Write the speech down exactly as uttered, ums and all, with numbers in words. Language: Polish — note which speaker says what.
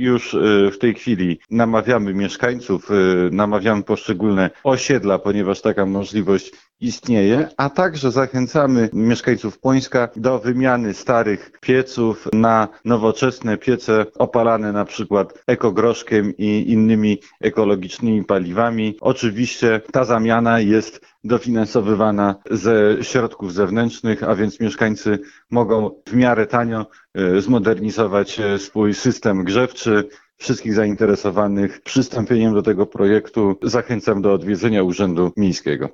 Speaker 1: już w tej chwili namawiamy mieszkańców, namawiamy poszczególne osiedla, ponieważ taka możliwość istnieje, a także zachęcamy mieszkańców Płońska do wymiany starych pieców na nowoczesne piece opalane na przykład ekogroszkiem i innymi ekologicznymi paliwami. Oczywiście ta zamiana jest dofinansowywana ze środków zewnętrznych, a więc mieszkańcy mogą w miarę tanio zmodernizować swój system grzewczy. Wszystkich zainteresowanych przystąpieniem do tego projektu zachęcam do odwiedzenia Urzędu Miejskiego.